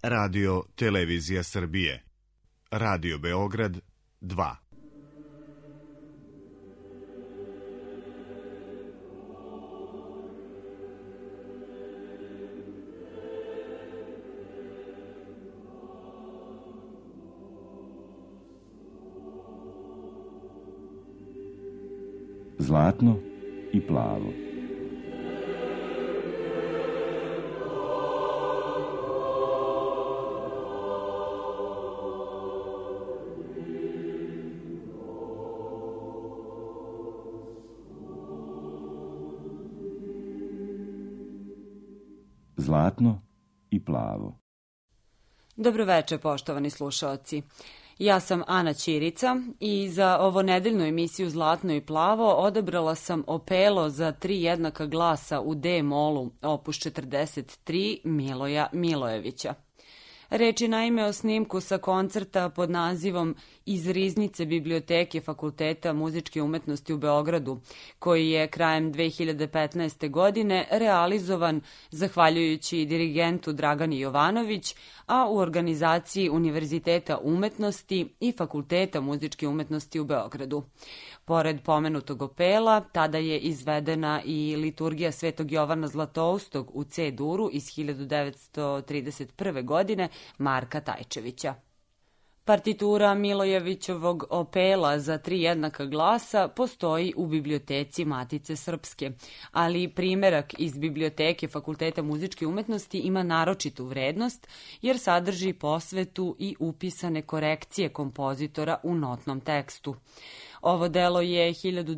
Radio Televizija Srbije, Radio Beograd 2. Zlatno i plavo. Zlatno i plavo. Dobroveče, poštovani slušaoci. Ja sam Ana Ćirica i za ovo nedeljnu emisiju Zlatno i plavo odabrala sam Opelo za 3 jednaka glasa u D-molu, opus 43 Miloja Milojevića. Reč je naime o snimku sa koncerta pod nazivom Iz riznice Biblioteke Fakulteta muzičke umetnosti u Beogradu, koji je krajem 2015. godine realizovan zahvaljujući dirigentu Dragani Jovanović, a u organizaciji Univerziteta umetnosti i Fakulteta muzičke umetnosti u Beogradu. Pored pomenutog Opela, tada je izvedena i liturgija Svetog Jovana Zlatoustog u C-duru iz 1931. godine Marka Tajčevića. Partitura Milojevićevog Opela za 3 jednaka glasa postoji u biblioteci Matice Srpske, ali primerak iz biblioteke Fakulteta muzičke umetnosti ima naročitu vrednost jer sadrži posvetu i upisane korekcije kompozitora u notnom tekstu. Ovo delo je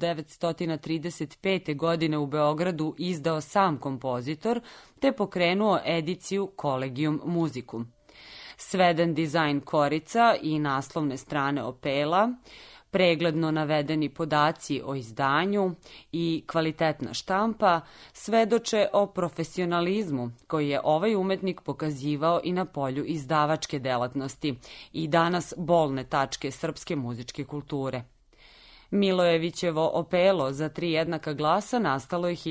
1935. godine u Beogradu izdao sam kompozitor te pokrenuo ediciju Collegium Musicum. Sveden dizajn korica i naslovne strane Opela, pregledno navedeni podaci o izdanju i kvalitetna štampa svedoče o profesionalizmu koji je ovaj umetnik pokazivao i na polju izdavačke delatnosti i danas bolne tačke srpske muzičke kulture. Milojevićevo Opelo za 3 jednaka glasa nastalo je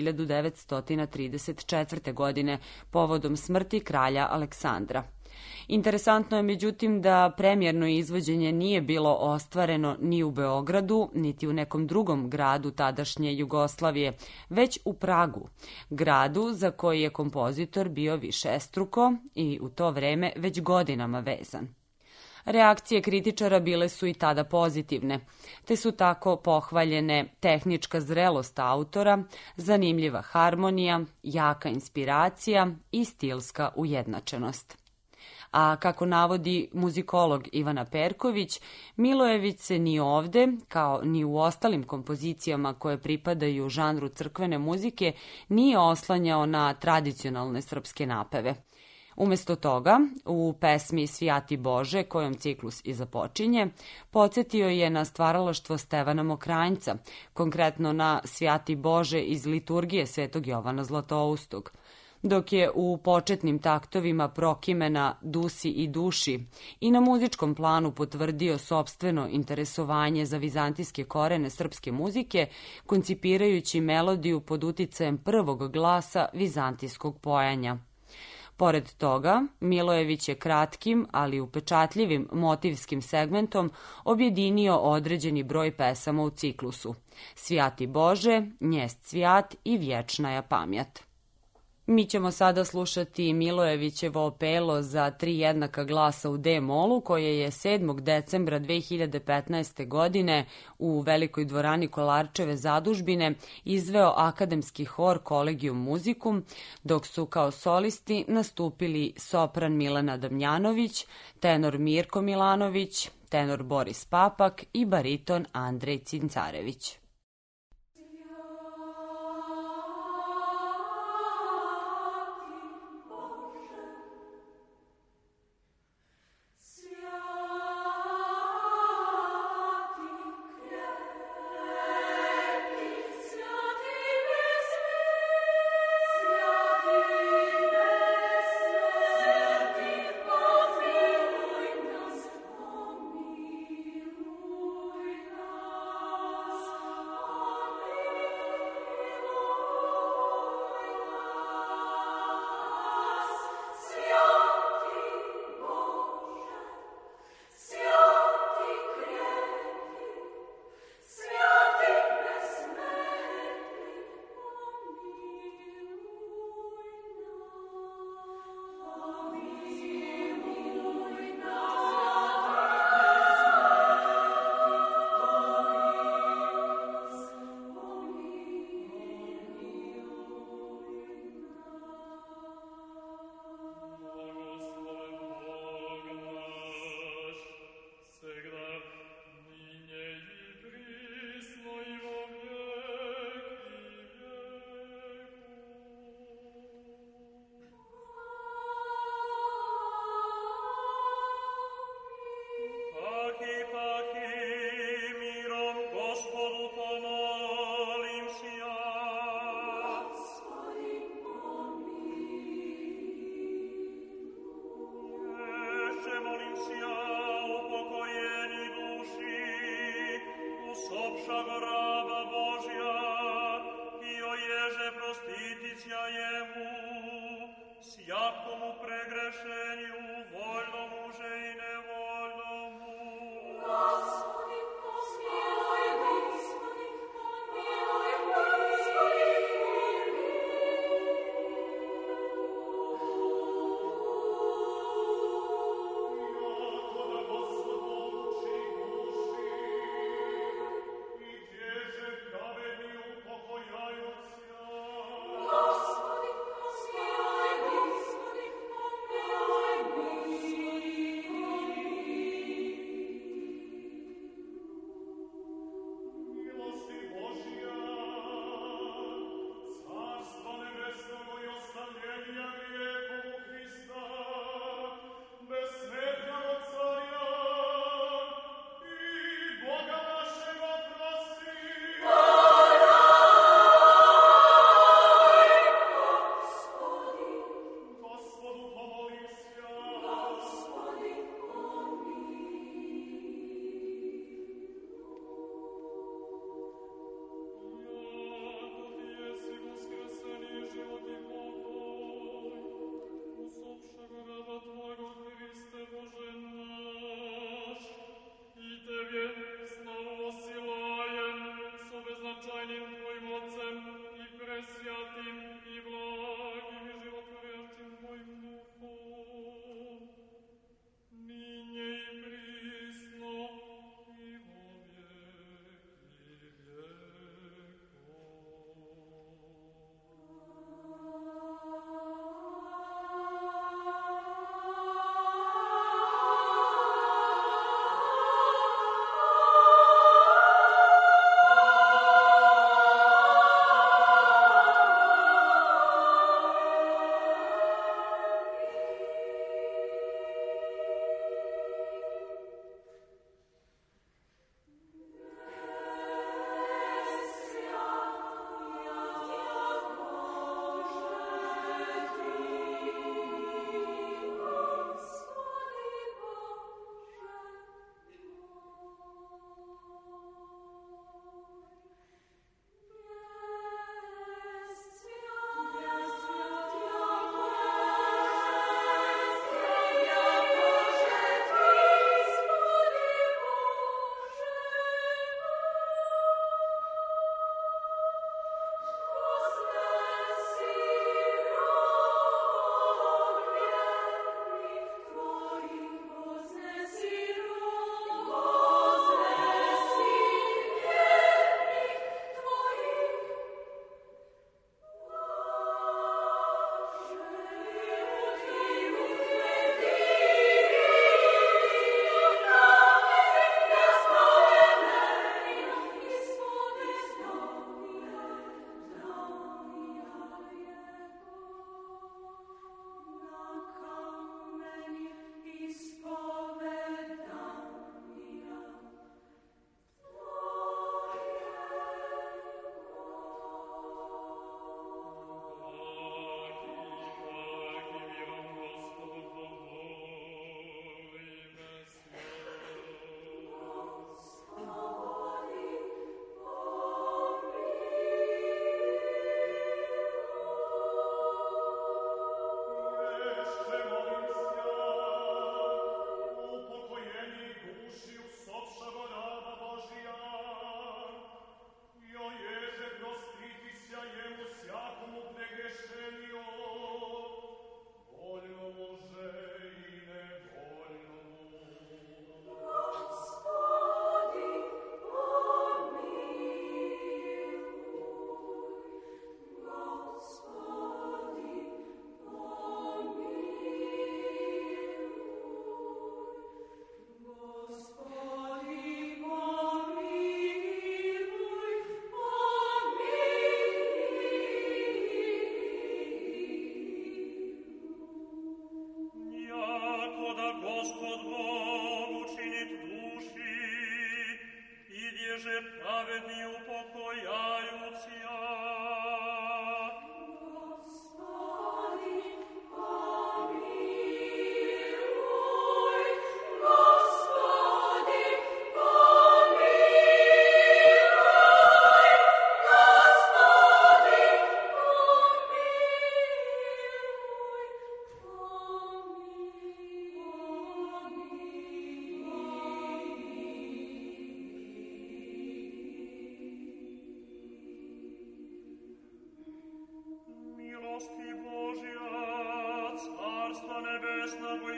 1934. godine povodom smrti kralja Aleksandra. Interesantno je međutim da premijerno izvođenje nije bilo ostvareno ni u Beogradu, niti u nekom drugom gradu tadašnje Jugoslavije, već u Pragu, gradu za koji je kompozitor bio višestruko i u to vreme već godinama vezan. Reakcije kritičara bile su i tada pozitivne, te su tako pohvaljene tehnička zrelost autora, zanimljiva harmonija, jaka inspiracija i stilska ujednačenost. A kako navodi muzikolog Ivana Perković, Milojević se ni ovde, kao ni u ostalim kompozicijama koje pripadaju žanru crkvene muzike, nije oslanjao na tradicionalne srpske napeve. Umesto toga, u pesmi Svijati Bože, kojom ciklus i započinje, podsjetio je na stvaralaštvo Stevana Mokranjca, konkretno na Svijati Bože iz liturgije Svetog Jovana Zlatoustog, dok je u početnim taktovima Prokimena Dusi i duši i na muzičkom planu potvrdio sopstveno interesovanje za vizantijske korene srpske muzike, koncipirajući melodiju pod uticajem prvog glasa vizantijskog pojanja. Pored toga, Milojević je kratkim, ali upečatljivim motivskim segmentom objedinio određeni broj pesama u ciklusu: Svijati Bože, Njest cvijat i Vječnaja pamjat. Mi ćemo sada slušati Milojevićevo Opelo za 3 jednaka glasa u D-molu, koje je 7. decembra 2015. godine u Velikoj dvorani Kolarčeve zadužbine izveo akademski hor Collegium Musicum, dok su kao solisti nastupili sopran Milena Damjanović, tenor Mirko Milanović, tenor Boris Papak i bariton Andrej Cincarević.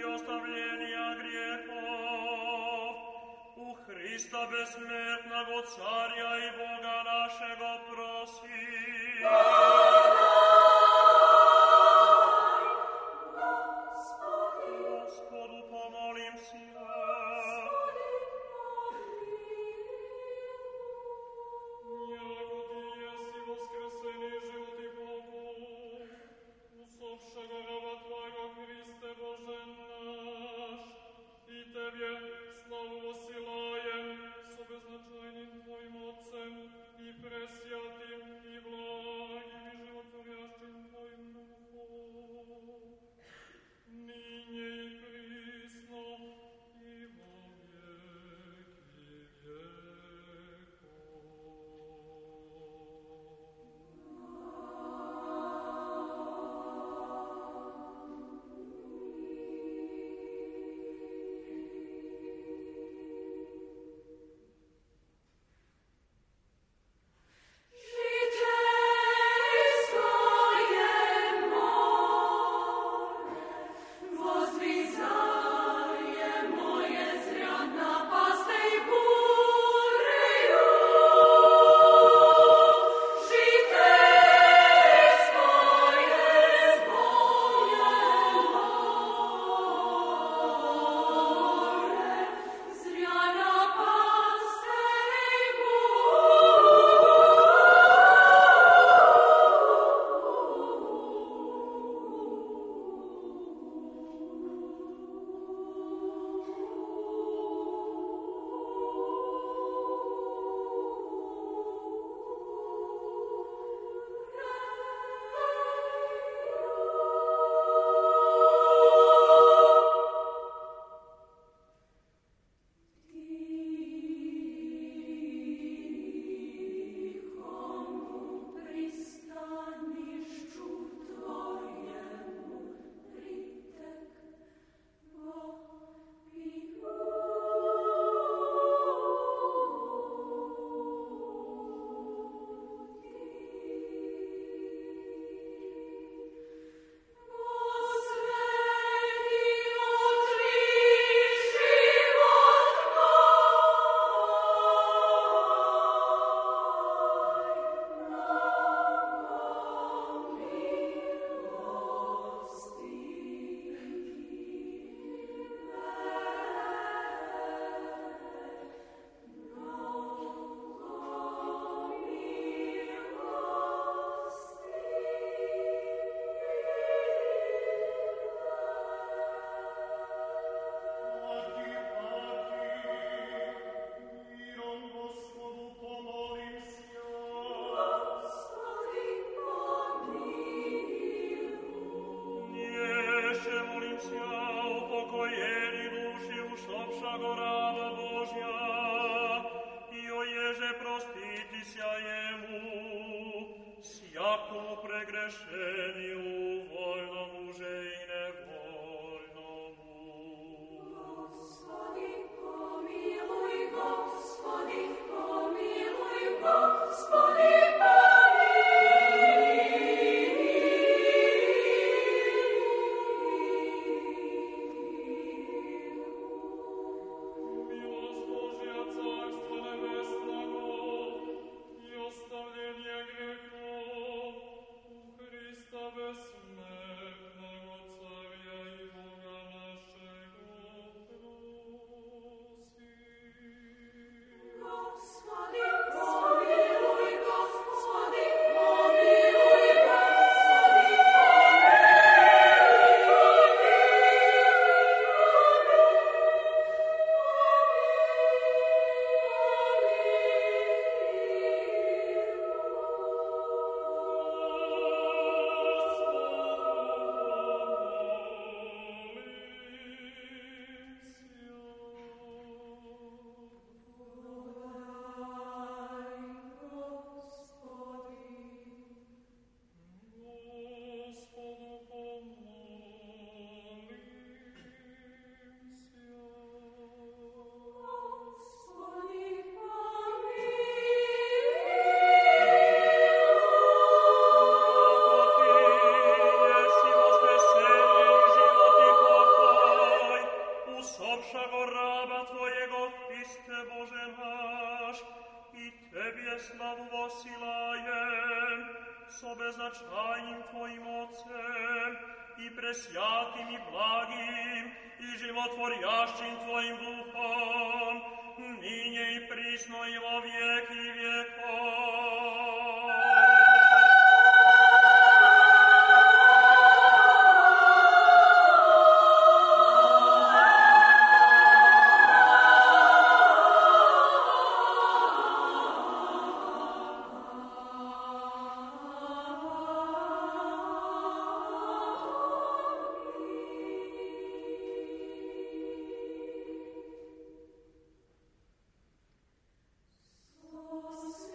ostavljenja grijehov, u Hrista besmrtnog carja i Boga našega prosi. Gospodu pomolim si ja. Jako ti jesi voskreseni život i Bogu, usopšega roba tvojega Hriste Bože naš, i tebje slavu osilajem so beznačajnim tvojim Otcem i presjatim i blagim i životvorjašćim tvojim Duhom, ninje i prisno i vo vjeki vjekov. Ostavljenje grehov u Hrista besmrtnog naš, i Tebje slavu vosilajem, s obezačajnim Tvojim Ocem, i presjatim i blagim, i životvorjašćim Tvojim Duhom, ninje i prisno i vo vijeki vjekov. Oh,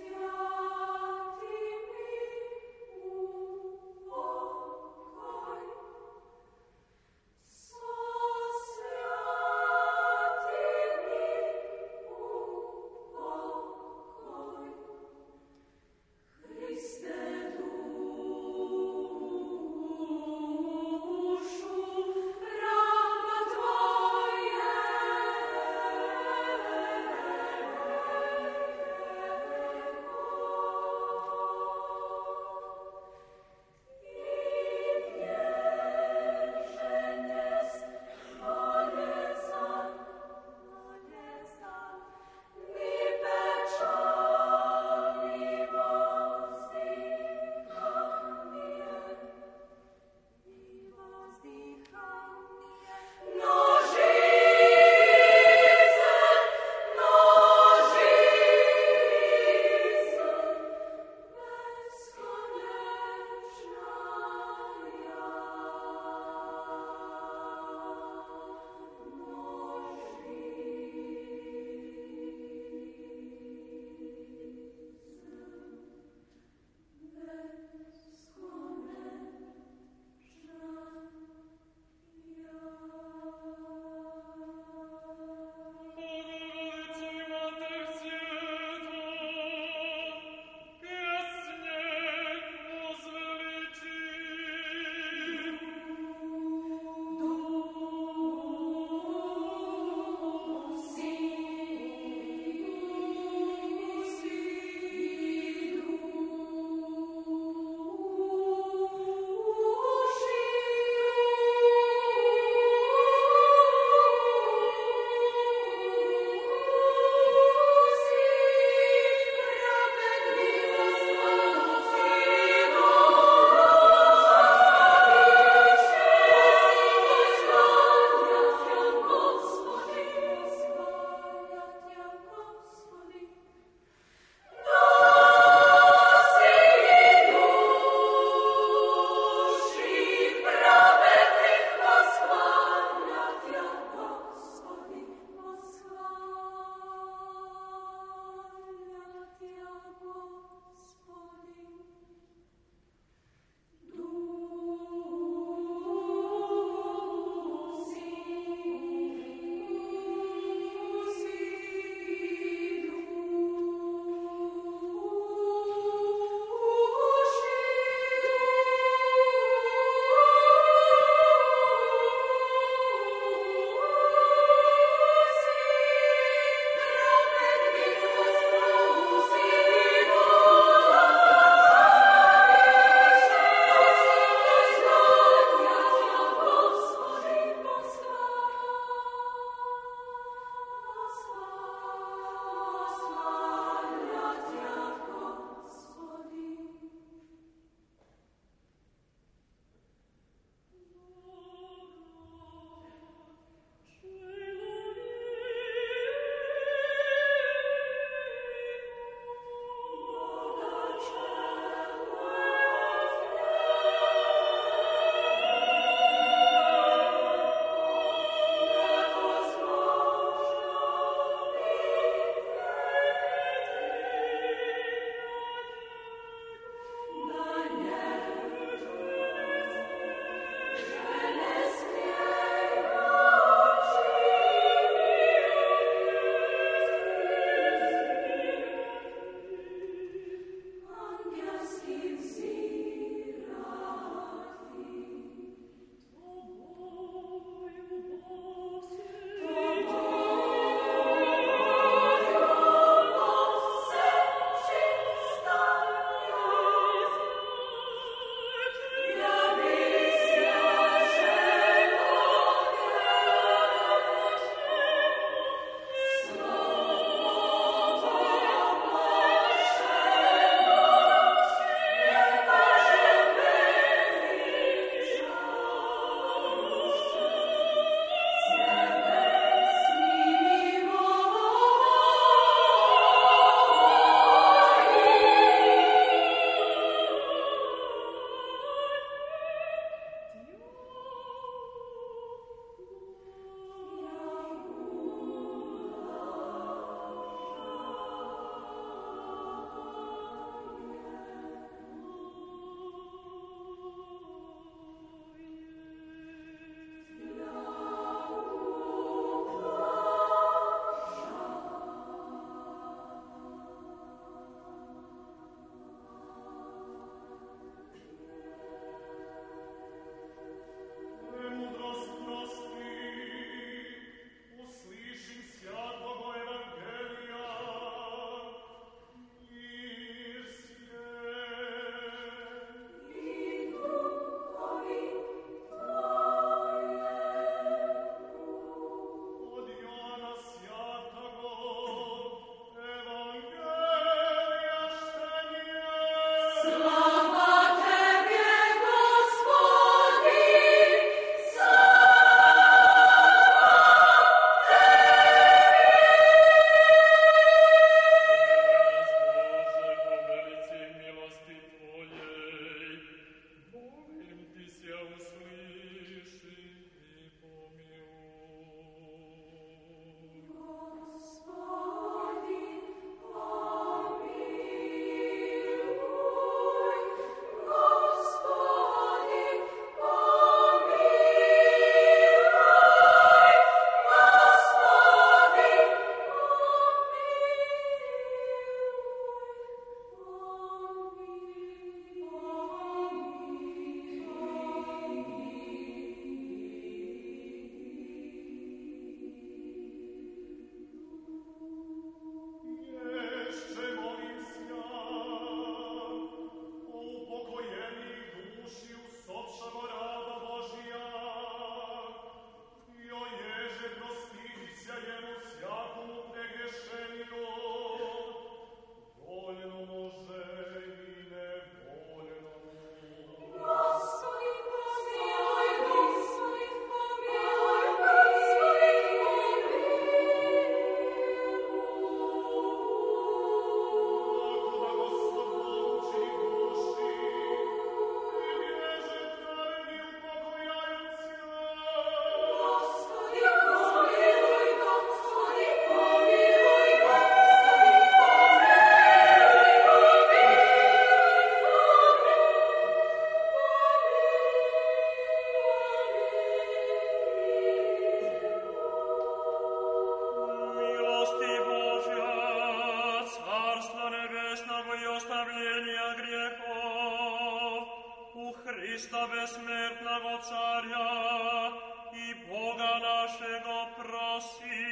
Hrista besmrtnog carja i Boga našega prosi.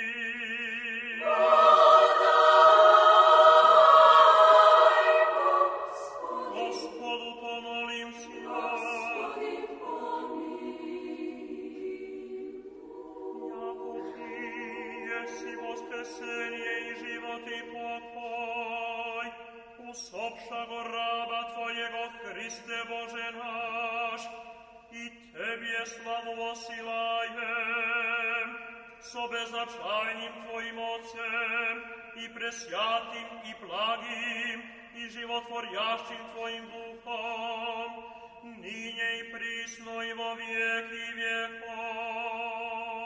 Gospodu pomolim se. Jako ti jesi vaskrsenje i život i pokoj, usopšago raba Tvojego Hriste Bože naš, i Tebje slavu osilajem, so beznačajnim Tvojim Ocem, i presjatim i blagim, i životvorjašćim Tvojim Duhom, ninje i prisno i vo vijeki vjekov.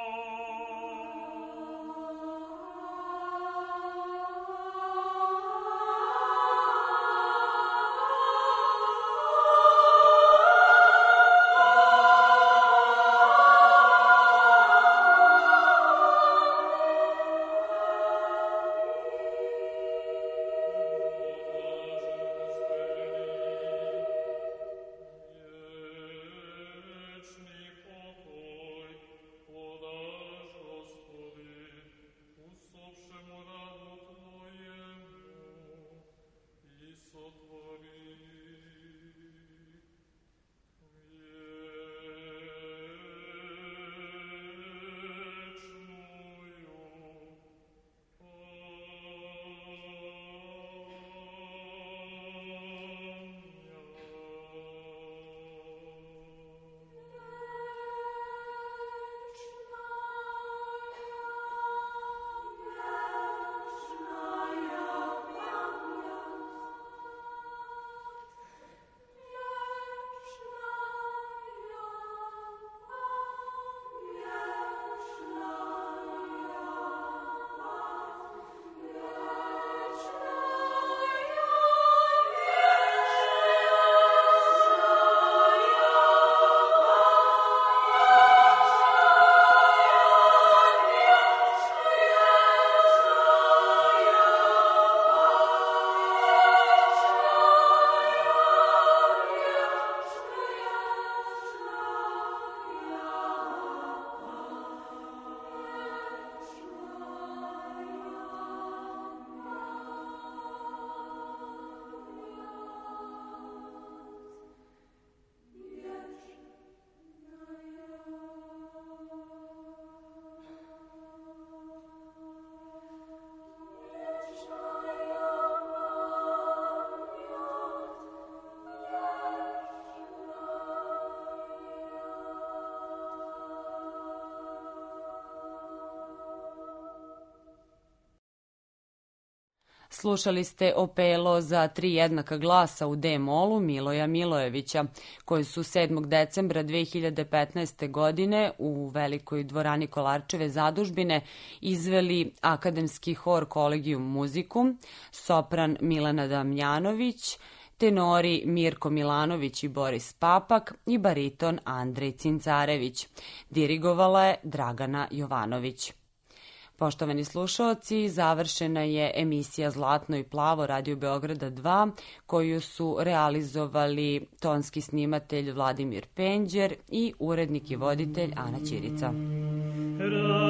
Slušali ste opelo za 3 jednaka glasa u D-molu Miloja Milojevića, koji su 7. decembra 2015. godine u Velikoj dvorani Kolarčeve zadužbine izveli akademski hor Collegium Musicum, sopran Milena Damjanović, tenori Mirko Milanović i Boris Papak i bariton Andrej Cincarević. Dirigovala je Dragana Jovanović. Poštovani slušaoci, završena je emisija Zlatno i plavo Radio Beograda 2, koju su realizovali tonski snimatelj Vladimir Penđer i urednik i voditelj Ana Ćirica.